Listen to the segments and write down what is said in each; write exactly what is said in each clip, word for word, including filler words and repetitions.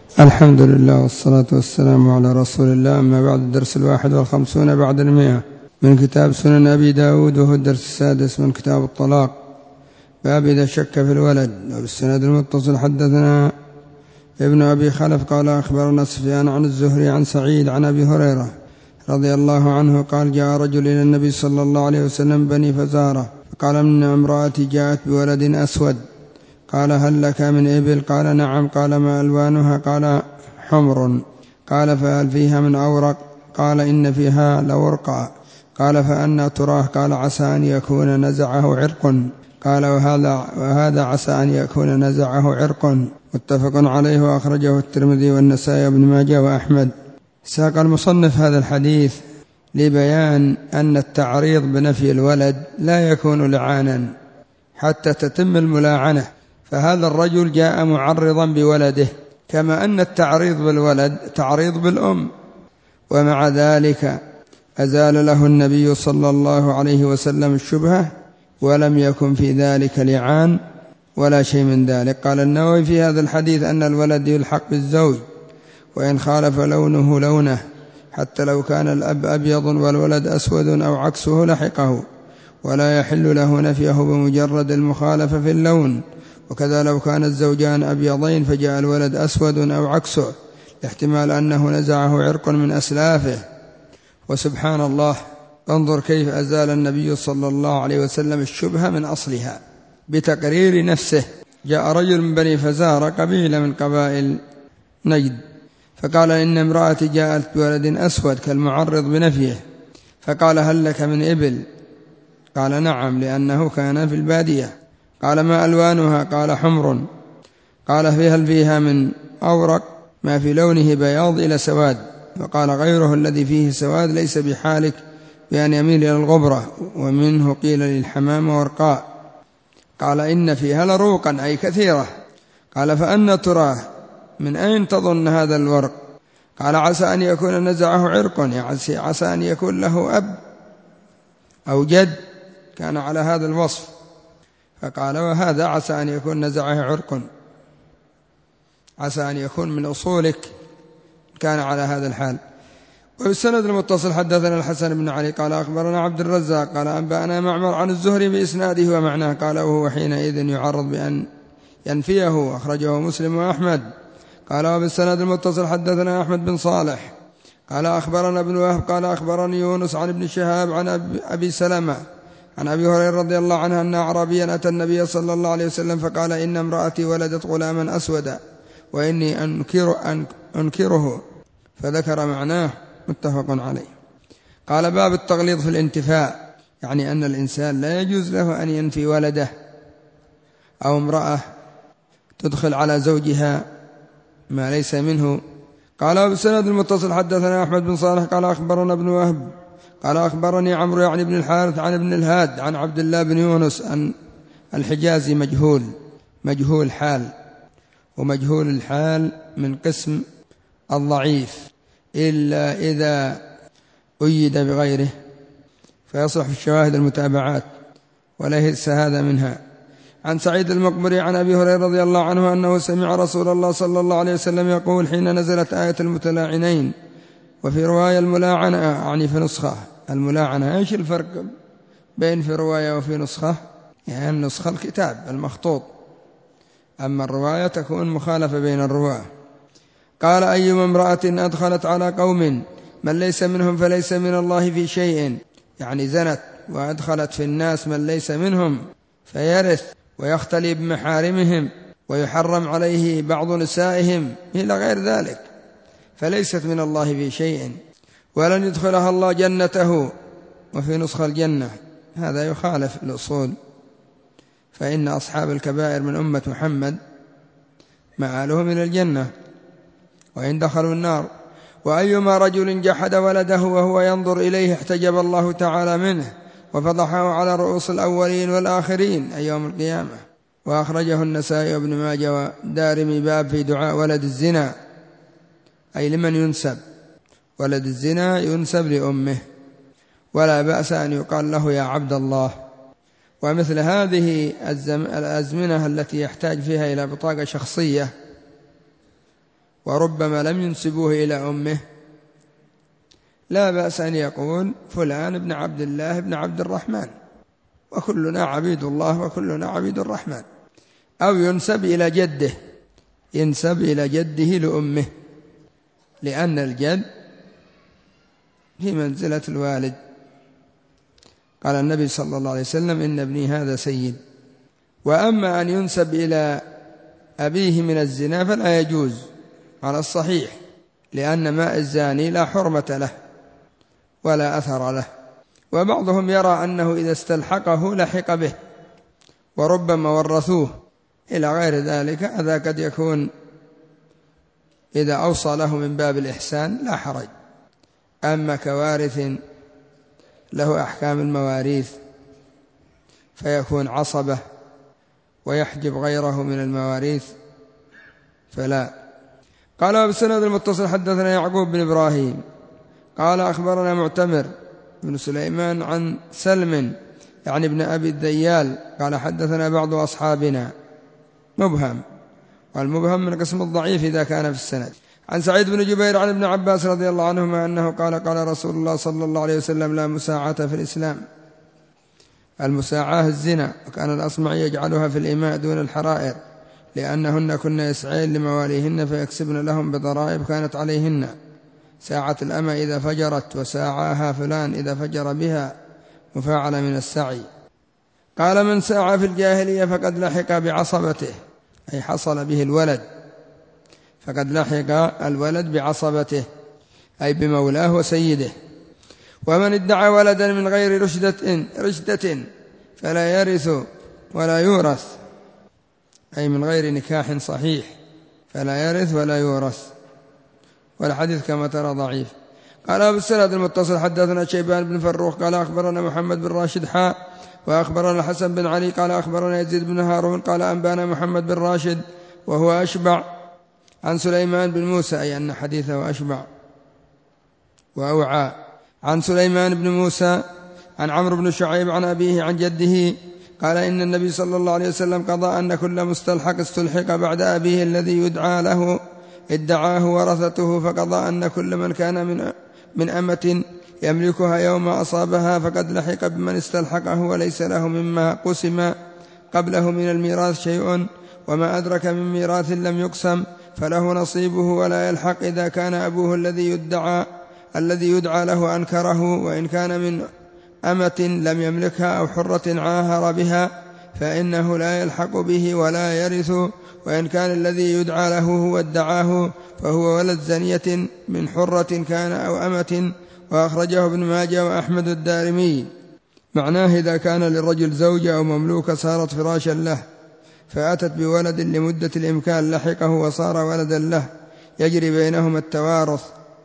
الحمد لله والصلاة والسلام على رسول الله. أما بعد، الدرس الواحد والخمسون بعد المئة من كتاب سنن أبي داود، وهو الدرس السادس من كتاب الطلاق، باب إذا شك في الولد. وبالسند المتصل حدثنا ابن أبي خلف قال أخبرنا سفيان عن الزهري عن سعيد عن أبي هريرة رضي الله عنه قال جاء رجل إلى النبي صلى الله عليه وسلم بني فزارة فقال إن امرأتي جاءت بولد أسود، قال هل لك من إبل؟ قال نعم. قال ما ألوانها؟ قال حمر. قال فهل فيها من أورق؟ قال إن فيها لورقا. قال فأنى تراه؟ قال عسى أن يكون نزعه عرق. قال وهذا, وهذا عسى أن يكون نزعه عرق. متفق عليه، وأخرجه الترمذي والنسائي وابن ماجه وأحمد. ساق المصنف هذا الحديث لبيان أن التعريض بنفي الولد لا يكون لعانا حتى تتم الملاعنة، فهذا الرجل جاء معرضا بولده، كما أن التعريض بالولد تعريض بالأم، ومع ذلك أزال له النبي صلى الله عليه وسلم الشبهة، ولم يكن في ذلك لعان ولا شيء من ذلك. قال النووي في هذا الحديث أن الولد يلحق بالزوج وإن خالف لونه لونه، حتى لو كان الأب أبيض والولد أسود أو عكسه لحقه، ولا يحل له نفيه بمجرد المخالفة في اللون. وكذا لو كان الزوجان أبيضين فجاء الولد أسود أو عكسه، لاحتمال أنه نزعه عرق من أسلافه. وسبحان الله، انظر كيف أزال النبي صلى الله عليه وسلم الشبهة من أصلها بتقرير نفسه. جاء رجل من بني فزارة، قبيلة من قبائل نجد، فقال إن امرأتي جاءت بولد أسود كالمعرض بنفيه، فقال هل لك من إبل؟ قال نعم، لأنه كان في البادية. قال ما ألوانها؟ قال حمر. قال فيها هل فيها من أورق؟ ما في لونه بياض إلى سواد. وقال غيره الذي فيه سواد ليس بحالك بأن يميل إلى الغبرة، ومنه قيل للحمام ورقاء. قال إن فيها لروقا أي كثيرة. قال فأنى تراه؟ من أين تظن هذا الورق؟ قال عسى أن يكون نزعه عرق، يعني عسى أن يكون له أب أو جد كان على هذا الوصف. فقال وهذا عسى أن يكون نزعه عرق، عسى أن يكون من أصولك كان على هذا الحال. وبالسند المتصل حدثنا الحسن بن علي قال أخبرنا عبد الرزاق قال أنبأنا معمر عن الزهري بإسناده ومعناه، قال وهو حينئذ يعرض بأن ينفيه، أخرجه مسلم وأحمد. قال وبالسند المتصل حدثنا أحمد بن صالح قال أخبرنا ابن وهب قال أخبرني يونس عن ابن شهاب عن أبي سلمة عن أبي هريرة رضي الله عنه أن أعرابيا أتى النبي صلى الله عليه وسلم فقال إن امرأتي ولدت غلاما أسودا وإني أنكر أنكره، فذكر معناه، متفق عليه. قال باب التغليظ في الانتفاء، يعني أن الإنسان لا يجوز له أن ينفي ولده أو امرأة تدخل على زوجها ما ليس منه. قال بسند المتصل حدثنا أحمد بن صالح قال أخبرنا ابن وهب قال أخبرني عمرو يعني بن الحارث عن ابن الهاد عن عبد الله بن يونس أن الحجازي مجهول مجهول حال، ومجهول الحال من قسم الضعيف إلا إذا أيد بغيره فيصح في الشواهد المتابعات، وليس هذا منها. عن سعيد المقبري عن أبي هريرة رضي الله عنه أنه سمع رسول الله صلى الله عليه وسلم يقول حين نزلت آية المتلاعنين، وفي رواية الملاعنة، يعني في نسخة الملاعنة. إيش الفرق بين في رواية وفي نسخة؟ يعني النسخة الكتاب المخطوط، أما الرواية تكون مخالفة بين الرواة. قال أيما امرأة أدخلت على قوم من ليس منهم فليس من الله في شيء، يعني زنت وأدخلت في الناس من ليس منهم فيرث ويختلي بمحارمهم ويحرم عليه بعض نسائهم إلى غير ذلك، فليست من الله في شيء ولن يدخلها الله جنته. وفي نسخة الجنة، هذا يخالف الأصول، فإن أصحاب الكبائر من أمة محمد مآلهم إلى الجنة وإن دخلوا النار. وأيما رجل جحد ولده وهو ينظر إليه احتجب الله تعالى منه وفضحه على رؤوس الأولين والآخرين أي يوم القيامة. وأخرجه النسائي وابن ماجه ودارمي باب في دعاء ولد الزنا، أي لمن ينسب ولد الزنا ينسب لأمه، ولا بأس أن يقال له يا عبد الله. ومثل هذه الأزمنة التي يحتاج فيها إلى بطاقة شخصية وربما لم ينسبوه إلى أمه، لا بأس أن يقول فلان ابن عبد الله ابن عبد الرحمن، وكلنا عبيد الله وكلنا عبيد الرحمن. أو ينسب إلى جده، ينسب إلى جده لأمه، لأن الجد في منزلة الوالد. قال النبي صلى الله عليه وسلم إن ابني هذا سيد. وأما أن ينسب إلى أبيه من الزنا فلا يجوز على الصحيح، لأن ماء الزاني لا حرمة له ولا أثر له. وبعضهم يرى أنه إذا استلحقه لحق به، وربما ورثوه إلى غير ذلك. هذا قد يكون إذا أوصى له من باب الإحسان لا حرج. أما كوارث له أحكام المواريث فيكون عصبة ويحجب غيره من المواريث فلا. قال وبالسند المتصل حدثنا يعقوب بن إبراهيم قال أخبرنا معتمر بن سليمان عن سلم يعني ابن أبي الديال قال حدثنا بعض أصحابنا، مبهم، والمبهم من قسم الضعيف إذا كان في السند. عن سعيد بن جبير عن ابن عباس رضي الله عنهما أنه قال قال رسول الله صلى الله عليه وسلم لا مساعة في الإسلام. المساعاة الزنا، وكان الأصمعي يجعلها في الإماء دون الحرائر لأنهن كن يسعين لمواليهن فيكسبن لهم بضرائب كانت عليهن، ساعة الأمة إذا فجرت، وساعاها فلان إذا فجر بها، مفاعل من السعي. قال من ساعى في الجاهلية فقد لحق بعصبته، أي حصل به الولد، فقد لحق الولد بعصبته أي بمولاه وسيده. ومن ادعى ولدا من غير رشدة, رشدة فلا يرث ولا يورث، أي من غير نكاح صحيح فلا يرث ولا يورث. والحديث كما ترى ضعيف. قال أبو السند المتصل حدثنا شيبان بن فروخ قال أخبرنا محمد بن راشد حاء وأخبرنا الحسن بن علي قال أخبرنا يزيد بن هارون قال أنبانا محمد بن راشد وهو أشبع عن سليمان بن موسى، أي أن حديثه أشبع وأوعى، عن سليمان بن موسى عن عمرو بن شعيب عن أبيه عن جده قال إن النبي صلى الله عليه وسلم قضى أن كل مستلحق استلحق بعد أبيه الذي يدعى له ادعاه ورثته، فقضى أن كل من كان من, من أمة يملكها يوم أصابها فقد لحق بمن استلحقه وليس له مما قسم قبله من الميراث شيء، وما أدرك من ميراث لم يقسم فله نصيبه ولا يلحق إذا كان أبوه الذي يدعى الذي يدعى له أنكره، وإن كان من أمة لم يملكها أو حرة عاهر بها فإنه لا يلحق به ولا يرث، وإن كان الذي يدعى له هو ادعاه فهو ولد زنية من حرة كان أو أمة. وأخرجه ابن ماجه وأحمد الدارمي. معناه إذا كان للرجل زوجة أو مملوكة صارت فراشا له فأتت بولد لمدة الإمكان لحقه وصار ولدا له يجري بينهما التوارث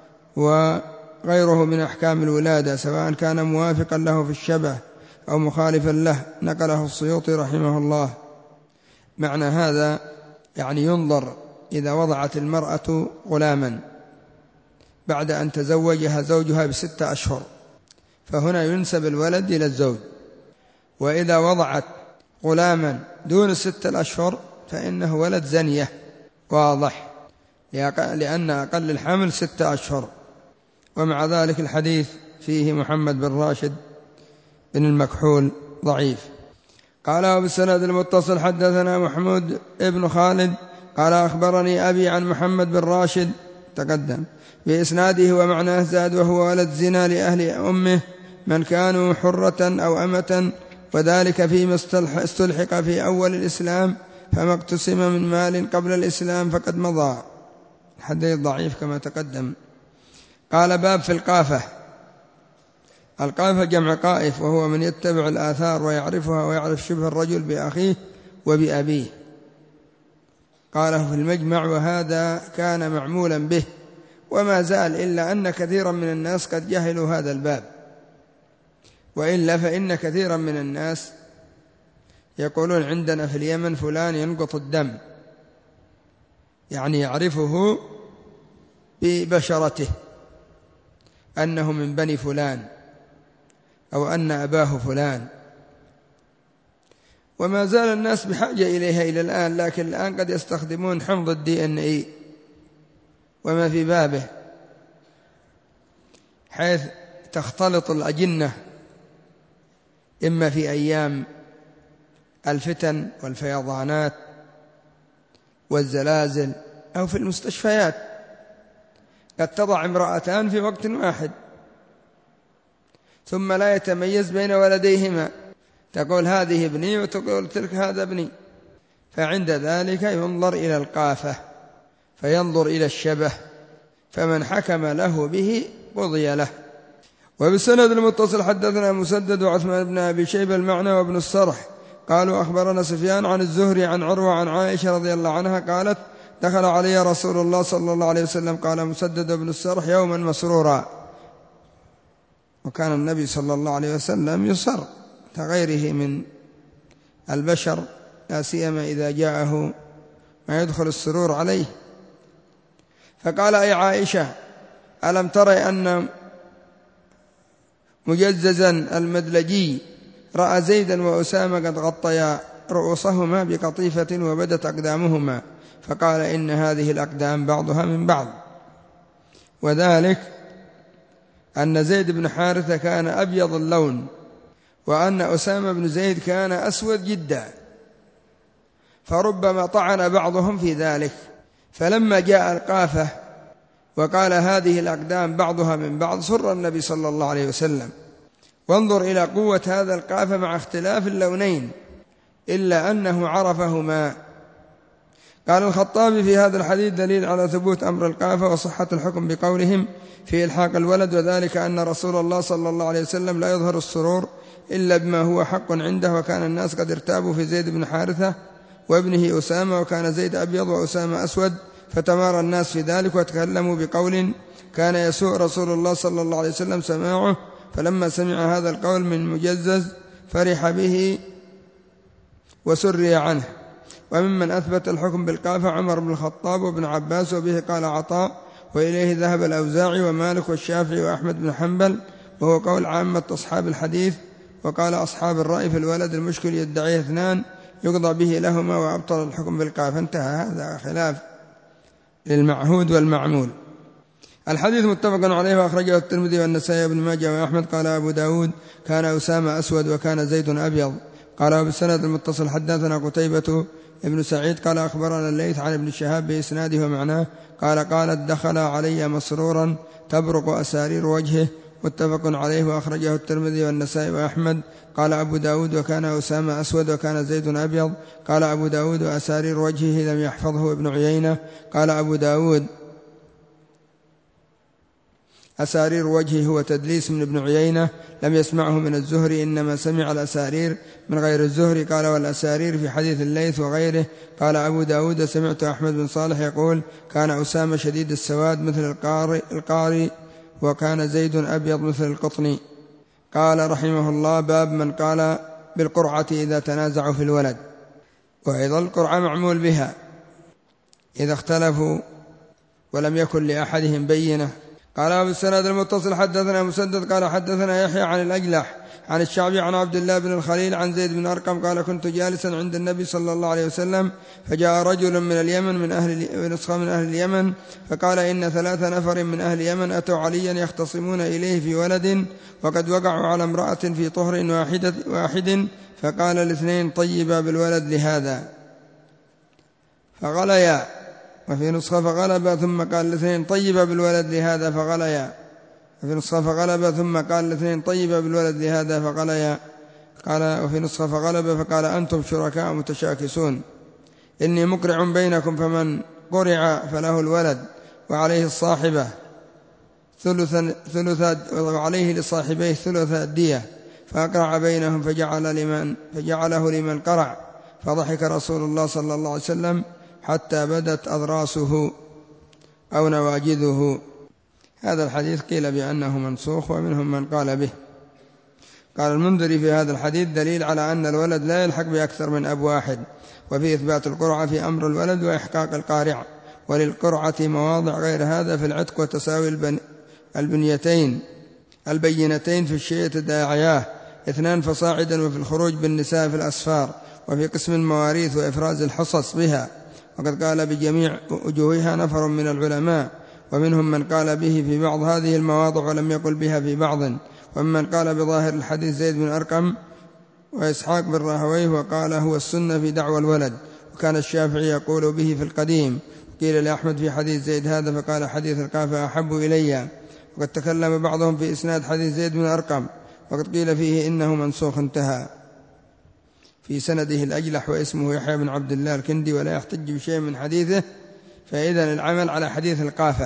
وغيره من أحكام الولادة سواء كان موافقا له في الشبه أو مخالفا له، نقله السيوطي رحمه الله. معنى هذا يعني ينظر إذا وضعت المرأة غلاما بعد أن تزوجها زوجها بستة أشهر فهنا ينسب الولد إلى الزوج، وإذا وضعت غلاما دون الستة الأشهر فإنه ولد زنية واضح، لأن أقل الحمل ستة أشهر. ومع ذلك الحديث فيه محمد بن راشد بن المكحول ضعيف. قال وبالسند المتصل حدثنا محمود ابن خالد قال أخبرني أبي عن محمد بن راشد تقدم بإسناده ومعناه زاد وهو ولد زنا لأهل أمه من كانوا حرة أو أمة، وذلك فيما استلحق في أول الإسلام فما اقتسم من مال قبل الإسلام فقد مضى. حديث ضعيف كما تقدم. قال باب في القافة. القافة جمع قائف وهو من يتبع الآثار ويعرفها ويعرف شبه الرجل بأخيه وبأبيه. قاله في المجمع وهذا كان معمولا به وما زال، إلا أن كثيرا من الناس قد جهلوا هذا الباب، وإلا فإن كثيرا من الناس يقولون عندنا في اليمن فلان ينقط الدم، يعني يعرفه ببشرته أنه من بني فلان أو أن أباه فلان، وما زال الناس بحاجة إليها إلى الآن، لكن الآن قد يستخدمون حمض الدي ان اي وما في بابه، حيث تختلط الأجنة إما في أيام الفتن والفيضانات والزلازل أو في المستشفيات. قد تضع امرأتان في وقت واحد ثم لا يتميز بين ولديهما، تقول هذه ابني وتقول تلك هذا ابني، فعند ذلك ينظر إلى القافة فينظر إلى الشبه، فمن حكم له به قضي له. وبالسند المتصل حدثنا مسدد وعثمان بن أبي شيبة المعنى وابن الصرح قالوا أخبرنا سفيان عن الزهري عن عروة عن عائشة رضي الله عنها قالت دخل علي رسول الله صلى الله عليه وسلم، قال مسدد بن الصرح، يوما مسرورا. وكان النبي صلى الله عليه وسلم يسر كغيره من البشر، لا سيما إذا جاءه ما يدخل السرور عليه. فقال أي عائشة ألم تري أن مجززا المدلجي رأى زيدا وأسامة قد غطيا رؤوسهما بقطيفة وبدت أقدامهما، فقال إن هذه الأقدام بعضها من بعض. وذلك أن زيد بن حارثة كان أبيض اللون، وأن أسامة بن زيد كان أسود جدا، فربما طعن بعضهم في ذلك. فلما جاء القافة وقال هذه الأقدام بعضها من بعض سر النبي صلى الله عليه وسلم. وانظر إلى قوة هذا القافة مع اختلاف اللونين، إلا أنه عرفهما. قال الخطابي في هذا الحديث دليل على ثبوت أمر القافة وصحة الحكم بقولهم في إلحاق الولد، وذلك أن رسول الله صلى الله عليه وسلم لا يظهر السرور إلا بما هو حق عنده، وكان الناس قد ارتابوا في زيد بن حارثة وابنه أسامة، وكان زيد أبيض وأسامة أسود، فتمارى الناس في ذلك وتكلموا بقول كان يسوء رسول الله صلى الله عليه وسلم سماعه، فلما سمع هذا القول من مجزز فرح به وسري عنه. وممن أثبت الحكم بالقافة عمر بن الخطاب وابن عباس، وبه قال عطاء، وإليه ذهب الأوزاعي ومالك والشافعي وأحمد بن حنبل، وهو قول عامة أصحاب الحديث. وقال أصحاب الرأي في الولد المشكل يدعيه اثنان يقضى به لهما وأبطل الحكم بالقافة. انتهى. هذا خلاف للمعهود والمعمول. الحديث متفق عليه وأخرجه الترمذي والنسائي وابن ماجه وأحمد. قال أبو داود كان أسامة أسود وكان زيد أبيض. قال بالسند المتصل حدثنا قتيبة ابن سعيد قال أخبرنا الليث عن ابن شهاب بإسناده ومعناه قال قالت دخل علي مسرورا تبرق أسارير وجهه، متفق عليه وأخرجه الترمذي والنسائي وأحمد. قال أبو داود وكان أسامة أسود وكان زيد أبيض. قال أبو داود وأسارير وجهه لم يحفظه ابن عيينة. قال أبو داود أسارير وجهه هو تدليس من ابن عيينة، لم يسمعه من الزهري، إنما سمع الأسارير من غير الزهري. قال والأسارير في حديث الليث وغيره. قال أبو داود سمعت أحمد بن صالح يقول كان أسامة شديد السواد مثل القاري, القاري وكان زيد أبيض مثل القطن. قال رحمه الله باب من قال بالقرعة إذا تنازعوا في الولد. وأيضا القرعة معمول بها إذا اختلفوا ولم يكن لأحدهم بينة. قال أبو السند المتصل حدثنا مسدد قال حدثنا يحيى عن الأجلح عن الشعبي عن عبد الله بن الخليل عن زيد بن أرقم قال كنت جالسا عند النبي صلى الله عليه وسلم فجاء رجل من اليمن من أهل نسخة من أهل اليمن فقال إن ثلاث نفر من أهل اليمن أتوا عليا يختصمون إليه في ولد وقد وقعوا على امرأة في طهر واحد, واحد فقال الاثنين طيبا بالولد لهذا فغليا، وفي نسخة فغلب ثم قال الاثنين طيبا بالولد لهذا فغليا، وفي نسخة فغلب ثم قال الاثنين طيبا بالولد لهذا فغليا. قال وفي نسخة فغلب فقال أنتم شركاء متشاكسون إني مقرع بينكم فمن قرع فله الولد وعليه الصاحبة ثلث ثلث وعليه لصاحبيه ثلث الدية، فأقرع بينهم فجعل لمن فجعله لمن قرع، فضحك رسول الله صلى الله عليه وسلم حتى بدت أضراسه أو نواجذه. هذا الحديث قيل بأنه منسوخ ومنهم من قال به. قال المنذري في هذا الحديث دليل على أن الولد لا يلحق بأكثر من أب واحد، وفي إثبات القرعة في أمر الولد وإحقاق القارع، وللقرعة مواضع غير هذا في العتق وتساوي البنيتين البينتين في الشيء تداعياه اثنان فصاعدا، وفي الخروج بالنساء في الأسفار، وفي قسم المواريث وإفراز الحصص بها. وقد قال بجميع وجوهها نفر من العلماء، ومنهم من قال به في بعض هذه المواضع ولم يقل بها في بعض، وممن قال بظاهر الحديث زيد بن أرقم وإسحاق بن راهويه وقال هو السنة في دعوى الولد، وكان الشافعي يقول به في القديم. قيل لأحمد في حديث زيد هذا فقال حديث القافة أحب إلي. وقد تكلم بعضهم في إسناد حديث زيد بن أرقم وقد قيل فيه إنه منسوخ انتهى. في سنده الأجلح واسمه يحيى بن عبد الله الكندي ولا يحتج بشيء من حديثه. فإذن العمل على حديث القافة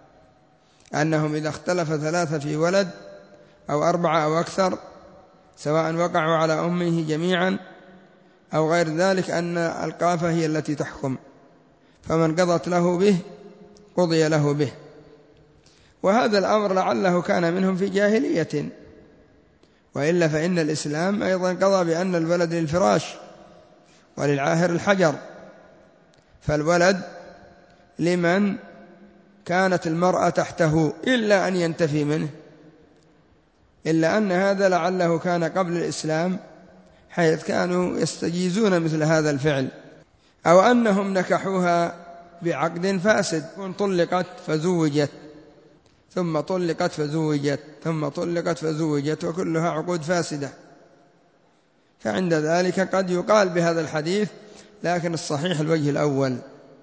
أنهم إذا اختلف ثلاثة في ولد أو أربعة أو أكثر سواء وقعوا على أمه جميعا أو غير ذلك أن القافة هي التي تحكم، فمن قضت له به قضي له به. وهذا الأمر لعله كان منهم في جاهلية، وإلا فإن الإسلام أيضا قضى بأن الولد للفراش وللعاهر الحجر، فالولد لمن كانت المرأة تحته إلا أن ينتفي منه، إلا أن هذا لعله كان قبل الإسلام حيث كانوا يستجيزون مثل هذا الفعل، أو أنهم نكحوها بعقد فاسد، طلقت فزوجت ثم طلقت فزوجت ثم طلقت فزوجت وكلها عقود فاسدة. فعند ذلك قد يقال بهذا الحديث، لكن الصحيح الوجه الأول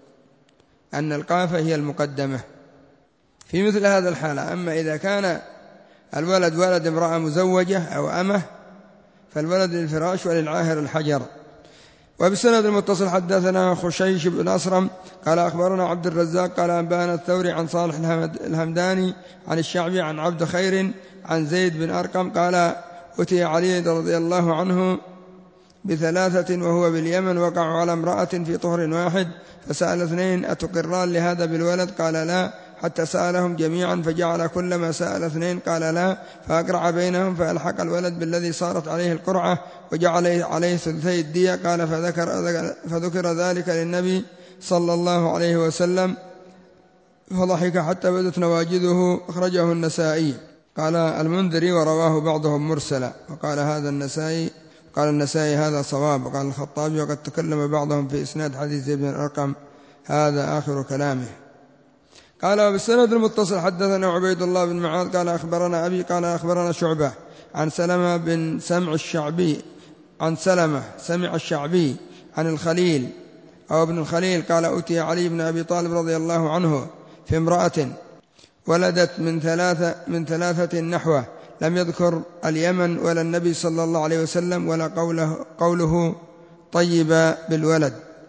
أن القافة هي المقدمة في مثل هذا الحالة. أما إذا كان الولد ولد امرأة مزوجة أو أمه فالولد للفراش وللعاهر الحجر. وبسند المتصل حدثنا خشيش بن أسرم قال أخبرنا عبد الرزاق قال أنبانا الثوري عن صالح الهمداني عن الشعبي عن عبد خير عن زيد بن أرقم قال أتي علي رضي الله عنه بثلاثة وهو باليمن وقعوا على امرأة في طهر واحد، فسأل اثنين أتقران لهذا بالولد؟ قال لا، حتى سألهم جميعا فجعل كل ما سأل اثنين قال لا، فأقرع بينهم فألحق الولد بالذي صارت عليه القرعة وجعل عليه ثلثي الدية. قال فذكر, فذكر ذلك للنبي صلى الله عليه وسلم فضحك حتى بدت نواجذه. أخرجه النسائي. قال المنذري ورواه بعضهم مرسلا، وقال هذا النسائي قال النسائي هذا صواب. وقال الخطابي وقد تكلم بعضهم في إسناد حديث زيد بن أرقم، هذا آخر كلامه. قال وبالسند المتصل حدثنا عبيد الله بن معاذ قال أخبرنا أبي قال أخبرنا شعبة عن سلمة بن سمع الشعبي عن سلمة سمع الشعبي عن الخليل أو ابن الخليل قال أتي علي بن أبي طالب رضي الله عنه في امرأة ولدت من ثلاثة من ثلاثة نحوه، لم يذكر اليمن ولا النبي صلى الله عليه وسلم ولا قوله, قوله طيب بالولد.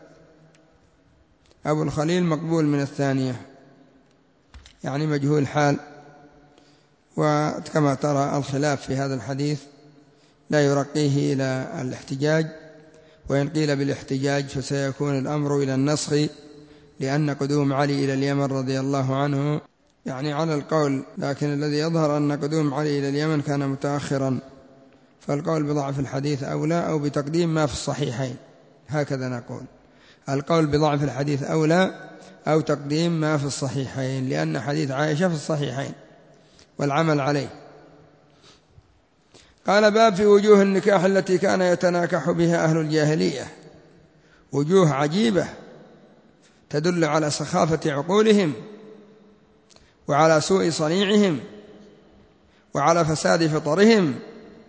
أبو الخليل مقبول من الثانية، يعني مجهول حال. وكما ترى الخلاف في هذا الحديث لا يرقيه إلى الاحتجاج، وإن قيل بالاحتجاج فسيكون الأمر إلى النسخ، لأن قدوم علي إلى اليمن رضي الله عنه يعني على القول، لكن الذي يظهر أن قدوم علي إلى اليمن كان متأخرا، فالقول بضعف الحديث أولى أو بتقديم ما في الصحيحين، هكذا نقول. القول بضعف الحديث أولى أو تقديم ما في الصحيحين، لأن حديث عائشة في الصحيحين والعمل عليه. قال باب في وجوه النكاح التي كان يتناكح بها أهل الجاهلية، وجوه عجيبة تدل على سخافة عقولهم وعلى سوء صنيعهم وعلى فساد فطرهم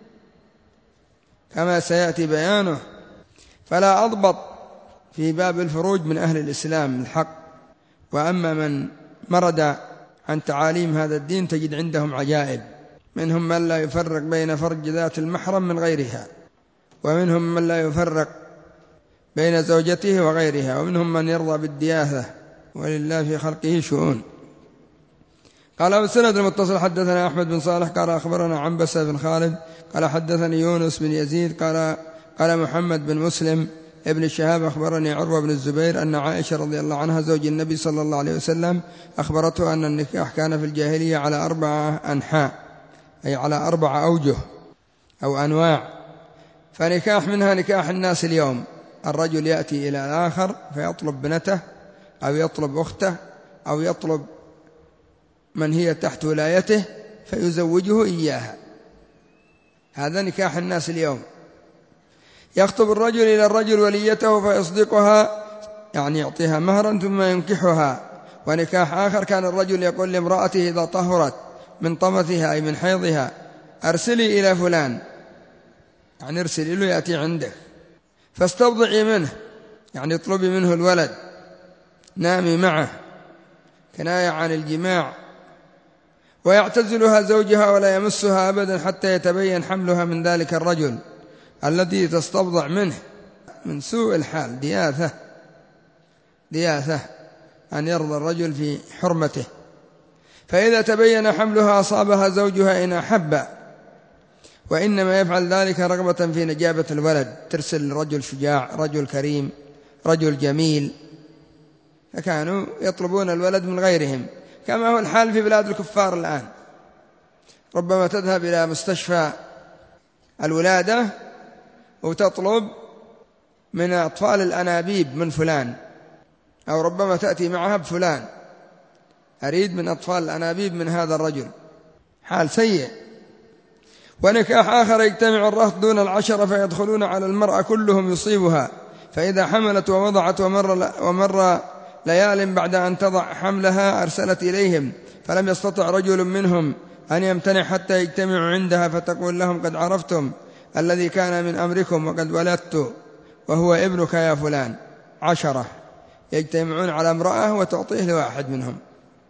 كما سيأتي بيانه. فلا أضبط في باب الفروج من أهل الإسلام الحق، وأما من مرد عن تعاليم هذا الدين تجد عندهم عجائب، منهم من لا يفرق بين فرج ذات المحرم من غيرها، ومنهم من لا يفرق بين زوجته وغيرها، ومنهم من يرضى بالدياثة، ولله في خلقه شؤون. قال بالسند المتصل حدثنا أحمد بن صالح قال أخبرنا عنبسة بن خالد قال حدثني يونس بن يزيد قال قال محمد بن مسلم ابن الشهاب أخبرني عروة بن الزبير أن عائشة رضي الله عنها زوج النبي صلى الله عليه وسلم أخبرته أن النكاح كان في الجاهلية على أربعة أنحاء، أي على أربعة أوجه أو أنواع. فنكاح منها نكاح الناس اليوم، الرجل يأتي إلى الآخر فيطلب بنته أو يطلب أخته أو يطلب من هي تحت ولايته فيزوجه إياها، هذا نكاح الناس اليوم. يخطب الرجل إلى الرجل وليته فيصدقها، يعني يعطيها مهرا ثم ينكحها ونكاح آخر كان الرجل يقول لامرأته إذا طهرت من طمثها أي من حيضها أرسلي إلى فلان، يعني ارسلي له يأتي عندك، فاستبضعي منه، يعني اطلبي منه الولد، نامي معه، كناية عن الجماع، ويعتزلها زوجها ولا يمسها أبدا حتى يتبين حملها من ذلك الرجل الذي تستبضع منه. من سوء الحال دياثة دياثة أن يرضى الرجل في حرمته. فإذا تبين حملها أصابها زوجها إن أحب، وإنما يفعل ذلك رغبة في نجابة الولد، ترسل رجل شجاع، رجل كريم، رجل جميل، فكانوا يطلبون الولد من غيرهم، كما هو الحال في بلاد الكفار الآن. ربما تذهب إلى مستشفى الولادة وتطلب من أطفال الأنابيب من فلان، أو ربما تأتي معها بفلان، أريد من أطفال الأنابيب من هذا الرجل، حال سيء. ونكاح آخر يجتمع الرهط دون العشرة فيدخلون على المرأة كلهم يصيبها، فإذا حملت ووضعت ومر, ومر ليال بعد أن تضع حملها أرسلت إليهم، فلم يستطع رجل منهم أن يمتنع حتى يجتمعوا عندها، فتقول لهم قد عرفتم الذي كان من أمركم وقد ولدت وهو ابنك يا فلان. عشرة يجتمعون على امرأة وتعطيه لواحد منهم،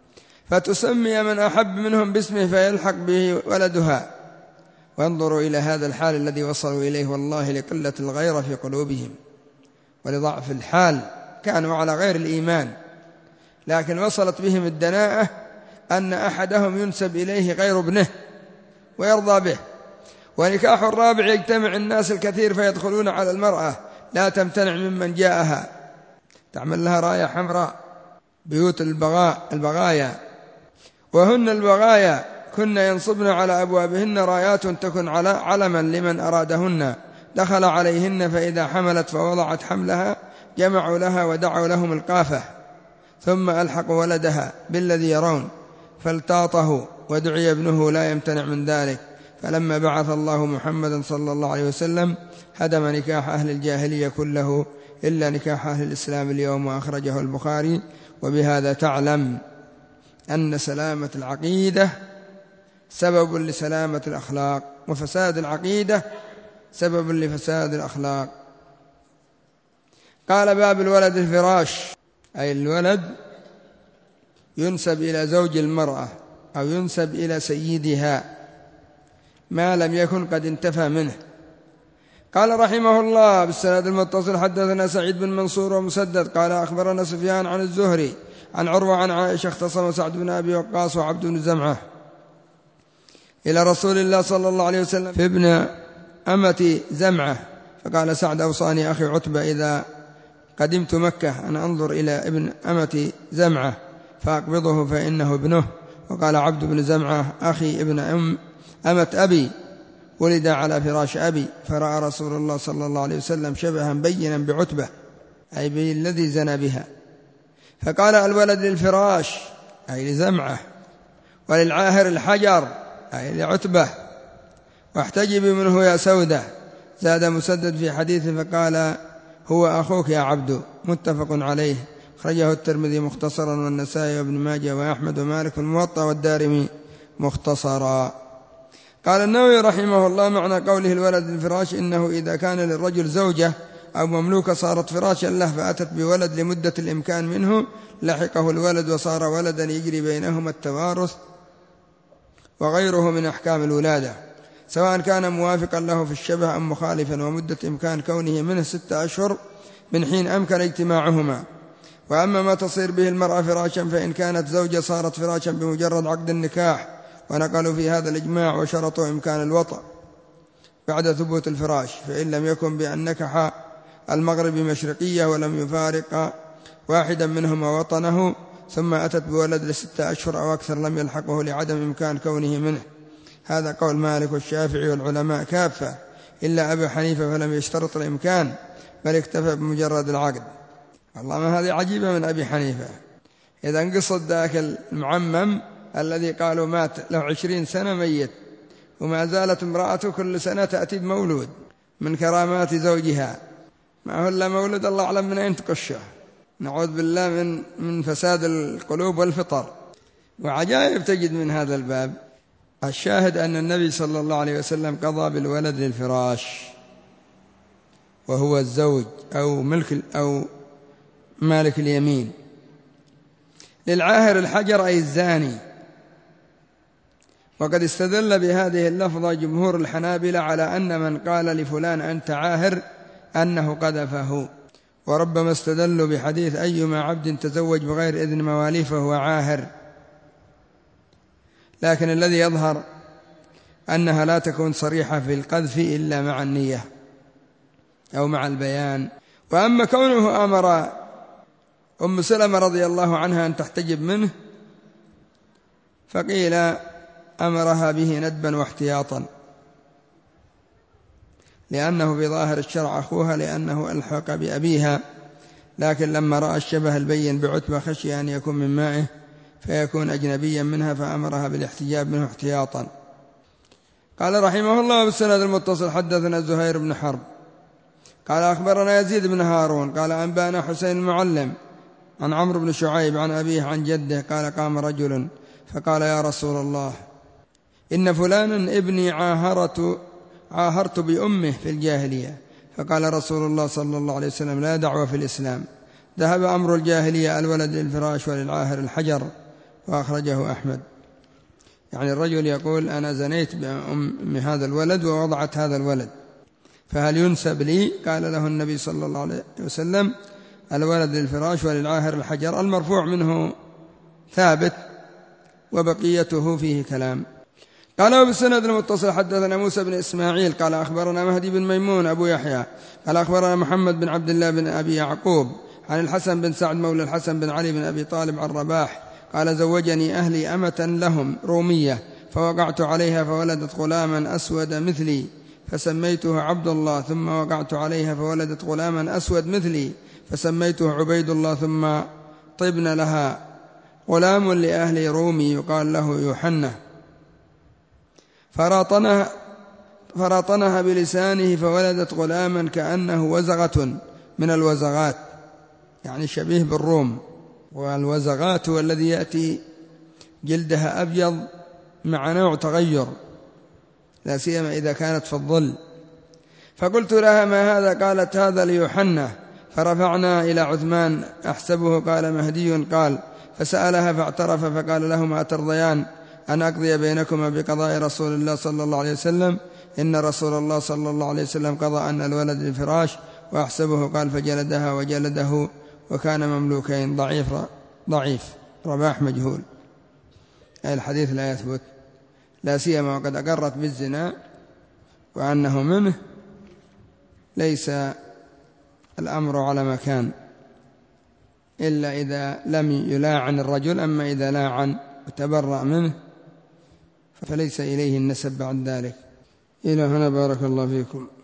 فتسمي من أحب منهم باسمه فيلحق به ولدها. وانظروا إلى هذا الحال الذي وصلوا إليه، والله لقلة الغيرة في قلوبهم ولضعف الحال، كانوا على غير الإيمان، لكن وصلت بهم الدناءة أن أحدهم ينسب إليه غير ابنه ويرضى به. ونكاح الرابع يجتمع الناس الكثير فيدخلون على المرأة لا تمتنع ممن جاءها، تعمل لها راية حمراء، بيوت البغاء البغايا، وهن البغايا كن ينصبن على أبوابهن رايات تكن على علما لمن أرادهن، دخل عليهن فإذا حملت فوضعت حملها جمعوا لها ودعوا لهم القافة، ثم ألحقوا ولدها بالذي يرون فالتاطه، ودعي ابنه لا يمتنع من ذلك. فلما بعث الله محمدا صلى الله عليه وسلم هدم نكاح أهل الجاهلية كله إلا نكاح أهل الإسلام اليوم، وأخرجه البخاري. وبهذا تعلم أن سلامة العقيدة سبب لسلامة الأخلاق، وفساد العقيدة سبب لفساد الأخلاق. قال باب الولد الفراش، أي الولد ينسب إلى زوج المرأة أو ينسب إلى سيدها ما لم يكن قد انتفى منه. قال رحمه الله بالسند المتصل حدثنا سعيد بن منصور ومسدد قال أخبرنا سفيان عن الزهري عن عروة عن عائشة اختصم سعد بن أبي وقاص وعبد بن زمعة إلى رسول الله صلى الله عليه وسلم في ابن أمة زمعة، فقال سعد أوصاني أخي عتبة إذا قدمت مكة أن أنظر إلى ابن أمة زمعة فأقبضه فإنه ابنه. وقال عبد بن زمعة أخي ابن أم أمة أبي ولد على فراش أبي، فرأى رسول الله صلى الله عليه وسلم شبها بينا بعتبة أي بالذي زنى بها، فقال الولد للفراش أي لزمعة، وللعاهر الحجر أي لعتبة، واحتجبي منه يا سودة. زاد مسدد في حديثه فقال هو أخوك يا عبد، متفق عليه، خرجه الترمذي مختصرا والنسائي وابن ماجه وأحمد ومالك في الموطأ والدارمي مختصرا. قال النووي رحمه الله معنى قوله الولد الفراش إنه إذا كان للرجل زوجة أو مملوكة صارت فراشا له فأتت بولد لمدة الإمكان منه لحقه الولد وصار ولدا يجري بينهما التوارث وغيره من أحكام الولادة، سواء كان موافقا له في الشبه أم مخالفا، ومدة إمكان كونه منه ستة أشهر من حين أمكن اجتماعهما. وأما ما تصير به المرأة فراشا فإن كانت زوجة صارت فراشا بمجرد عقد النكاح، ونقلوا في هذا الإجماع وشرطوا إمكان الوطأ بعد ثبوت الفراش، فإن لم يكن بأن نكح المغرب مشرقية ولم يفارق واحدا منهما وطنه ثم أتت بولد لستة أشهر أو أكثر لم يلحقه لعدم إمكان كونه منه. هذا قول مالك والشافعي والعلماء كافة إلا أبي حنيفة فلم يشترط الإمكان بل اكتفى بمجرد العقد. والله ما هذه عجيبة من أبي حنيفة. إذا انقصد ذاك المعمم الذي قالوا مات له عشرين سنة ميت وما زالت امرأته كل سنة تأتي بمولود من كرامات زوجها، ما هو إلا مولود الله أعلم من أين تقشه. نعوذ بالله من من فساد القلوب والفطر. وعجائب تجد من هذا الباب. الشاهد أن النبي صلى الله عليه وسلم قضى بالولد للفراش، وهو الزوج أو ملك أو مالك اليمين. للعاهر الحجر أي الزاني. وقد استدل بهذه اللفظة جمهور الحنابلة على أن من قال لفلان أنت عاهر أنه قذفه، وربما استدلوا بحديث أيما عبد تزوج بغير إذن مواليه فهو عاهر. لكن الذي يظهر أنها لا تكون صريحة في القذف إلا مع النية أو مع البيان. وأما كونه أمر أم سلمة رضي الله عنها أن تحتجب منه، فقيل أمرها به ندبا واحتياطا، لأنه بظاهر الشرع أخوها، لأنه ألحق بأبيها، لكن لما رأى الشبه البين بعتبة خشي أن يكون من مائه فيكون أجنبيا منها، فأمرها بالاحتجاب منه احتياطا. قال رحمه الله بالسند المتصل حدثنا زهير بن حرب قال أخبرنا يزيد بن هارون قال أنبانا حسين المعلم عن عمرو بن شعيب عن أبيه عن جده قال قام رجل فقال يا رسول الله إن فلانا ابني عاهرت عاهرت بأمه في الجاهلية. فقال رسول الله صلى الله عليه وسلم لا دعوة في الإسلام، ذهب أمر الجاهلية، الولد للفراش وللعاهر الحجر. وأخرجه أحمد. يعني الرجل يقول أنا زنيت بأم هذا الولد ووضعت هذا الولد، فهل ينسب لي؟ قال له النبي صلى الله عليه وسلم الولد للفراش وللعاهر الحجر. المرفوع منه ثابت وبقيته فيه كلام. قال وبالسند المتصل حدثنا موسى بن إسماعيل قال أخبرنا مهدي بن ميمون أبو يحيى قال أخبرنا محمد بن عبد الله بن أبي يعقوب عن الحسن بن سعد مولى الحسن بن علي بن أبي طالب عن رباح قال زوجني أهلي أمة لهم رومية، فوقعت عليها فولدت غلاما أسود مثلي فسميته عبد الله، ثم وقعت عليها فولدت غلاما أسود مثلي فسميته عبيد الله، ثم طبن لها غلام لأهل رومي يقال له يوحنا، فراطنها, فراطنها بلسانه فولدت غلاما كأنه وزغة من الوزغات، يعني شبيه بالروم. والوزغات هو الذي يأتي جلدها أبيض مع نوع تغير، لا سيما إذا كانت في الظل. فقلت لها ما هذا؟ قالت هذا ليوحنا. فرفعنا إلى عثمان أحسبه قال مهدي. قال فسألها فاعترف فقال له ما ترضيان أن أقضي بينكما بقضاء رسول الله صلى الله عليه وسلم؟ إن رسول الله صلى الله عليه وسلم قضى أن الولد للفراش. وأحسبه قال فجلدها وجلده وكان مملوكين. ضعيف ضعيف رباح مجهول، أي الحديث لا يثبت، لا سيما وقد أقرت بالزنا وأنه منه، ليس الأمر على مكان إلا إذا لم يلاعن الرجل، أما إذا لاعن وتبرأ منه فليس إليه النسب بعد ذلك. إلى هنا بارك الله فيكم.